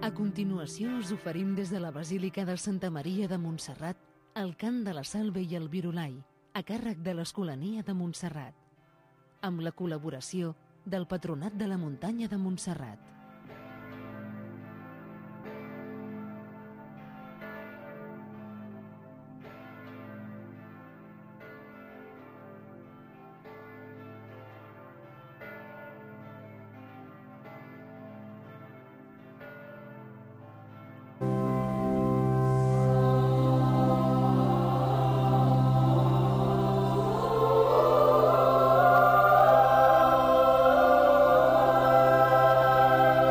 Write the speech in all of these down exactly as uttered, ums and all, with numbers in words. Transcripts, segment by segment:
A continuació us oferim des de la Basílica de Santa Maria de Montserrat el cant de la Salve i el Virolai, a càrrec de l'Escolania de Montserrat, amb la col·laboració del Patronat de la Muntanya de Montserrat. Thank you.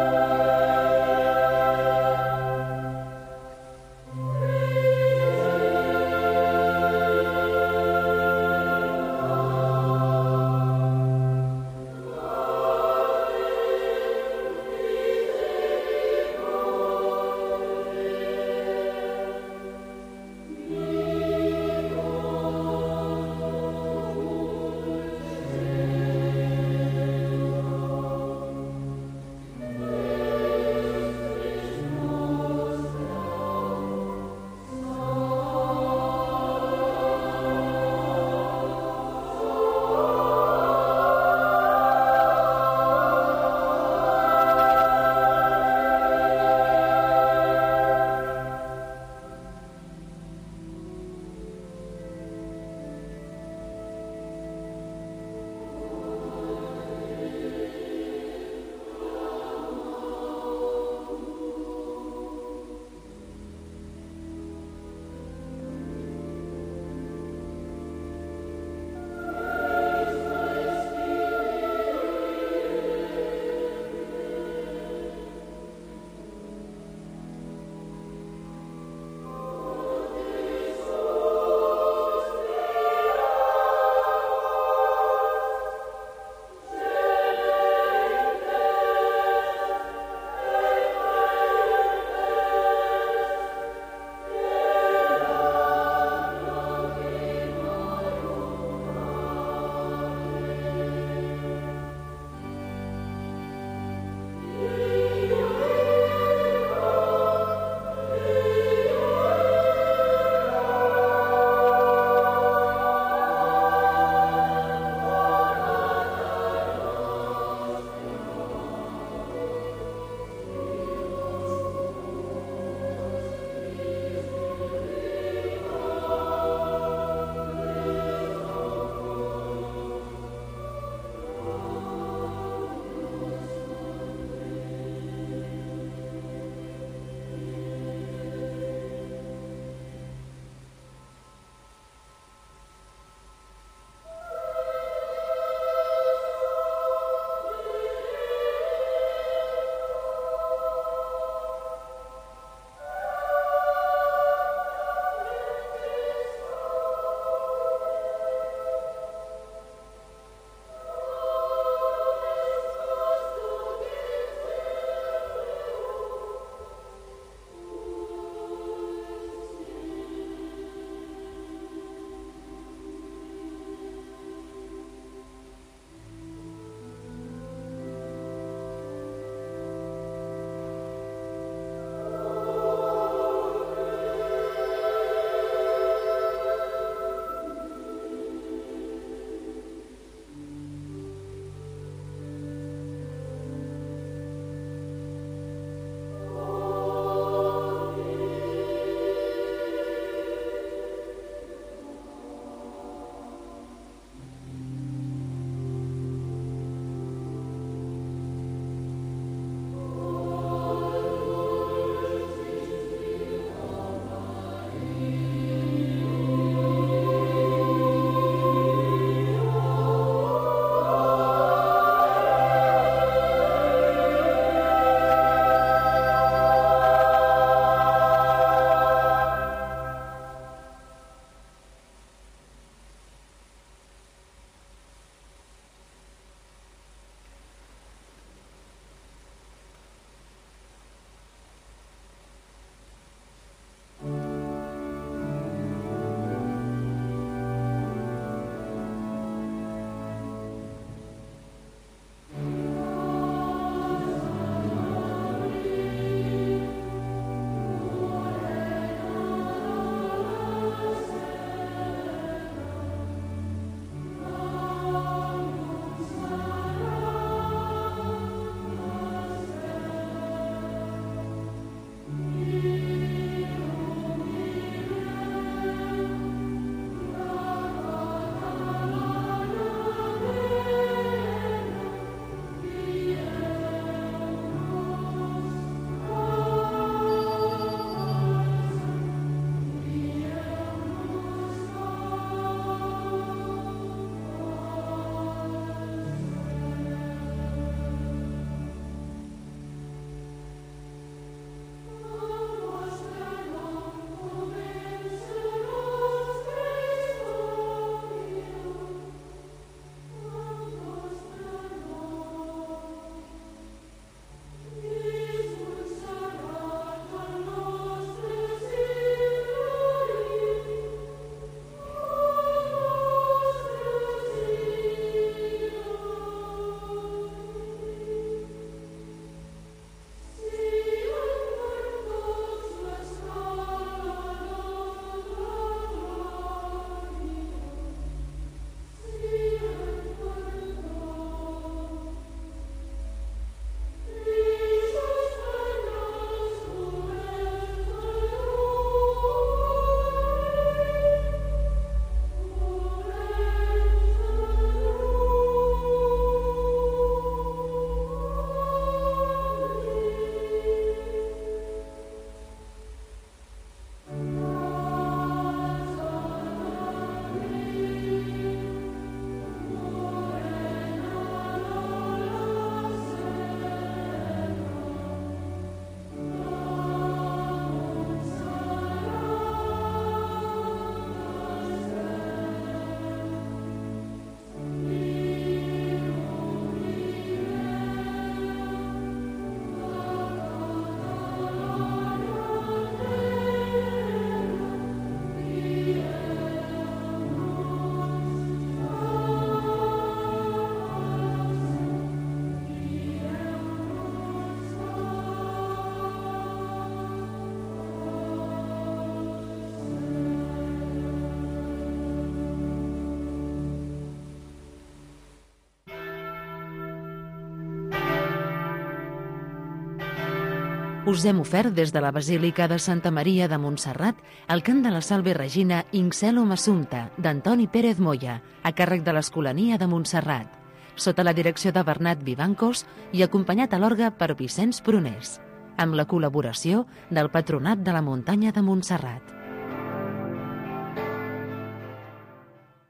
Us hem ofert des de la Basílica de Santa Maria de Montserrat el cant de la Salve Regina In Celum Assumpta d'Antoni Pérez Moya, a càrrec de l'Escolania de Montserrat, sota la direcció de Bernat Vivancos i acompanyat a l'orgue per Vicenç Prunés, amb la col·laboració del Patronat de la Muntanya de Montserrat.